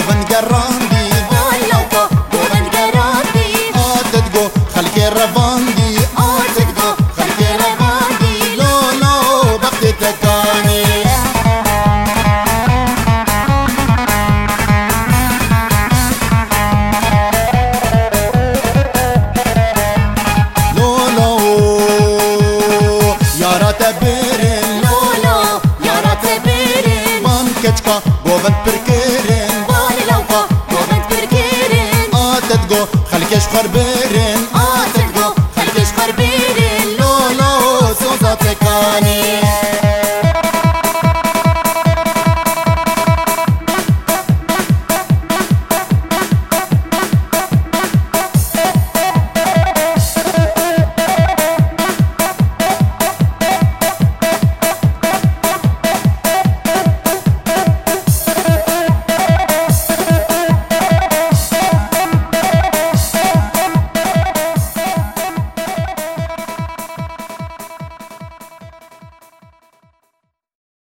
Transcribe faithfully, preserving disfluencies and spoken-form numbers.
بوبن قراندي لوكو بوبن قراندي تدقو خلقي رفاندي تدقو خلقي رفاندي لو لو بختي تكاني لو لو يارا تبيرن لو لو يارا تبيرن بان كچكا بوبن بركيرن لوكو بوبن بركيرن تدقو خلقي شخر بيرن